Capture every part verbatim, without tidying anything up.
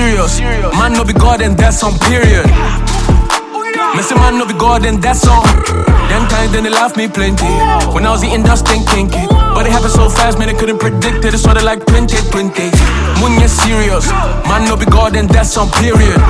serious. Man no be God and that's on period. Me say man no be God and that's on. Them times then they laugh me plenty. When I was eating dust and kinky. But it happened so fast, man, they couldn't predict it. It's sorta like twenty twenty. Mun you serious. Man no be God and that's on period.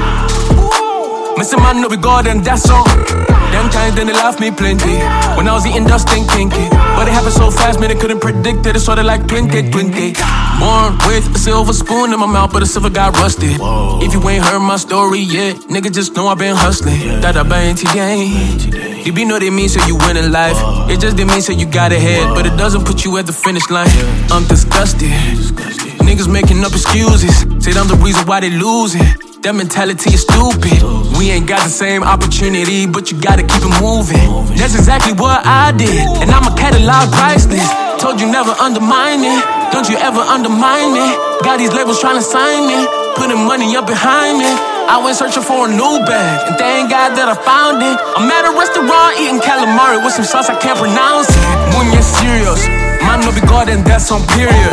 Me say man no be God and that's on. Them times then they laugh me plenty. When I was eating dust and kinky. But it happened so fast, man, they couldn't predict it. It's sorta like twenty twenty. Born with a silver spoon in my mouth, but the silver got rusted. Whoa. If you ain't heard my story yet, nigga, just know I been hustling. Yeah. That I been today. You be know they mean so you win in life. Whoa. It just didn't mean so you got ahead. Whoa. But it doesn't put you at the finish line. Yeah. I'm disgusted. disgusted. Niggas making up excuses. Say I'm the reason why they losing. That mentality is stupid. We ain't got the same opportunity, but you gotta keep it moving. That's exactly what I did, and I'm a catalog priceless. Told you never undermine it, don't you ever undermine it. Got these labels trying to sign me, putting money up behind me. I went searching for a new bag, and thank God that I found it. I'm at a restaurant eating calamari with some sauce I can't pronounce it. When you're serious, man no be God and that's on period.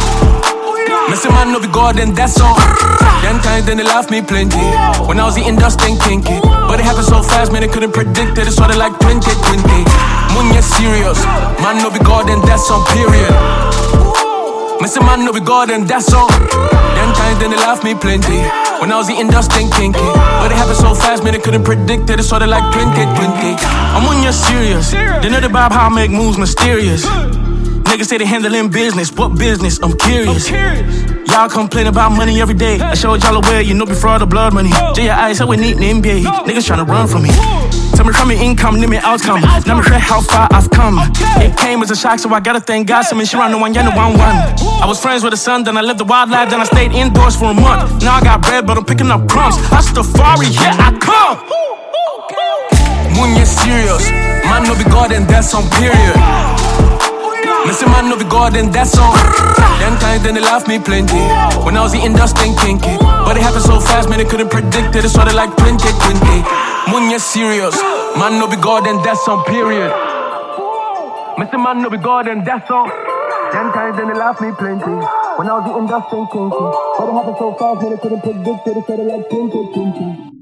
Me say man no be God and that's on. Them times then they laugh me plenty. When I was eating dust and kinky. But it happened so fast, man, they couldn't predict it. It's sorta like twenty twenty. Mun you serious. Man no be God and that's on period. Me say man no be God and that's on. Them times then they laugh me plenty. When I was eating dust and kinky. But it happened so fast, man, they couldn't predict it. It's sorta like twenty twenty. I'm when you're serious. They know about how I make moves mysterious. Niggas say they handling business, what business? I'm curious. I'm curious. Y'all complain about money every day. I showed y'all away, you know before the blood money. J I said we need an N B A. Niggas tryna run from me. Tell me from me income, need me outcome. Now me share how far I've come. It came as a shock, so I gotta thank God. So me she run the one, yeah, the one one. I was friends with the sun, then I lived the wild life, then I stayed indoors for a month. Now I got bread, but I'm picking up crumbs. Rastafari, yeah, I come. When you're serious, man no be God and that's on period. Me say man no be God and that's on. Them times then they laugh me plenty. When I was eating dust and kinky. But it happened so fast, man, they couldn't predict it. It's sorta like twenty twenty. When you're serious, man no be God and that's on period. Me say man no be God and that's on. Them times then they laugh me plenty. When I was eating dust and kinky. But it happened so fast, man, they couldn't predict it. It's sorta like twenty twenty.